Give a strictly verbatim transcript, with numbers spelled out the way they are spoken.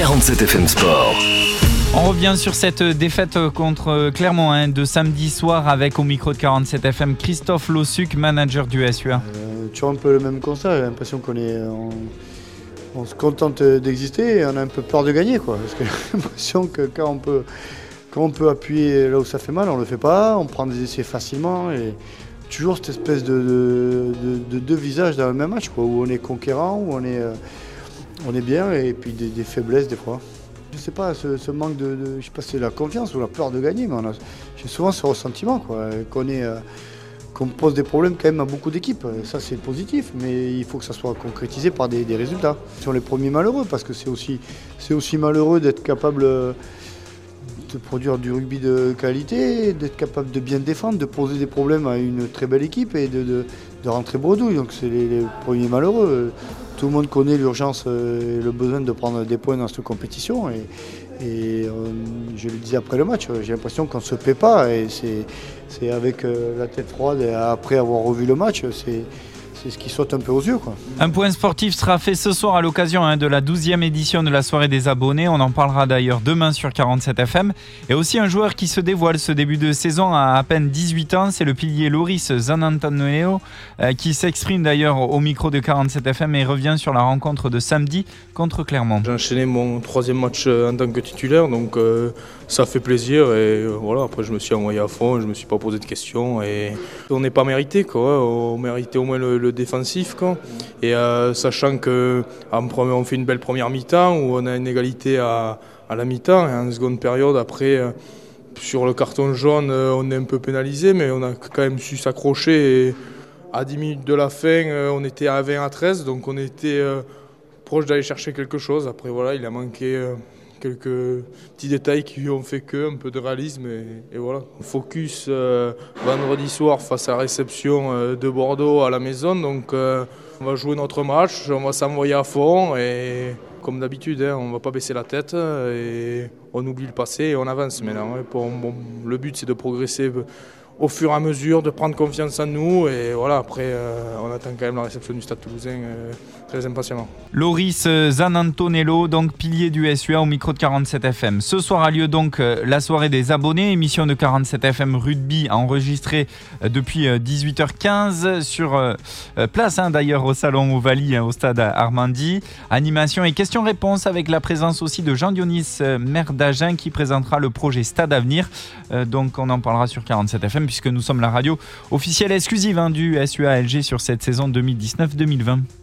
quarante-sept F M Sport. On revient sur cette défaite contre Clermont hein, de samedi soir avec au micro de quarante-sept F M Christophe Lossuc, manager du S U A. Euh, tu as un peu le même constat, j'ai l'impression qu'on est, on, on se contente d'exister et on a un peu peur de gagner quoi. Parce que j'ai l'impression que quand on peut, quand on peut appuyer là où ça fait mal, on ne le fait pas, on prend des essais facilement et toujours cette espèce de, de, de, de deux visages dans le même match quoi, où on est conquérant, où on est, euh, on est bien et puis des, des faiblesses des fois. Je sais pas, ce, ce manque de, de, je sais pas si c'est la confiance ou la peur de gagner, mais on a, j'ai souvent ce ressentiment quoi, qu'on est, euh, qu'on pose des problèmes quand même à beaucoup d'équipes. Ça c'est positif, mais il faut que ça soit concrétisé par des, des résultats. Sur les premiers malheureux, parce que c'est aussi, c'est aussi malheureux d'être capable de produire du rugby de qualité, d'être capable de bien défendre, de poser des problèmes à une très belle équipe et de, de, de rentrer bredouille. Donc c'est les, les premiers malheureux. Tout le monde connaît l'urgence et le besoin de prendre des points dans cette compétition. Et, et euh, je le disais après le match, j'ai l'impression qu'on ne se paie pas. Et c'est, c'est avec euh, la tête froide et après avoir revu le match, c'est, c'est ce qui saute un peu aux yeux, quoi. Un point sportif sera fait ce soir à l'occasion hein, de la douzième édition de la soirée des abonnés. On en parlera d'ailleurs demain sur quarante-sept F M. Et aussi un joueur qui se dévoile ce début de saison à à peine dix-huit ans, c'est le pilier Loris Zanantonello euh, qui s'exprime d'ailleurs au micro de quarante-sept F M et revient sur la rencontre de samedi contre Clermont. J'ai enchaîné mon troisième match en tant que titulaire, donc euh, ça fait plaisir et euh, voilà. Après je me suis envoyé à fond, je me suis pas posé de questions et on n'est pas mérité quoi. On méritait au moins le, le défensif quoi. Et euh, sachant que en premier, on fait une belle première mi-temps où on a une égalité à, à la mi-temps et en seconde période après euh, sur le carton jaune euh, on est un peu pénalisé mais on a quand même su s'accrocher et à dix minutes de la fin euh, on était à vingt à treize donc on était euh, proche d'aller chercher quelque chose. Après voilà il a manqué euh, quelques petits détails qui ont fait que, un peu de réalisme et, et voilà. Focus euh, vendredi soir face à la réception euh, de Bordeaux à la maison, donc euh, on va jouer notre match, on va s'envoyer à fond et comme d'habitude, hein, on ne va pas baisser la tête et on oublie le passé et on avance maintenant. Hein. Pour, bon, le but c'est de progresser au fur et à mesure, de prendre confiance en nous et voilà, après euh, on attend quand même la réception du Stade Toulousain euh, très impatiemment. Loris Zanantonello, donc pilier du S U A au micro de quarante-sept F M. Ce soir a lieu donc la soirée des abonnés, émission de quarante-sept F M rugby enregistrée depuis dix-huit heures quinze sur euh, place hein, d'ailleurs au salon Ovalie hein, au stade Armandi. Animation et questions-réponses avec la présence aussi de Jean-Dionis Merdagen qui présentera le projet Stade Avenir. Euh, donc on en parlera sur quarante-sept F M puisque nous sommes la radio officielle exclusive hein, du S U A L G sur cette saison deux mille dix-neuf deux mille vingt.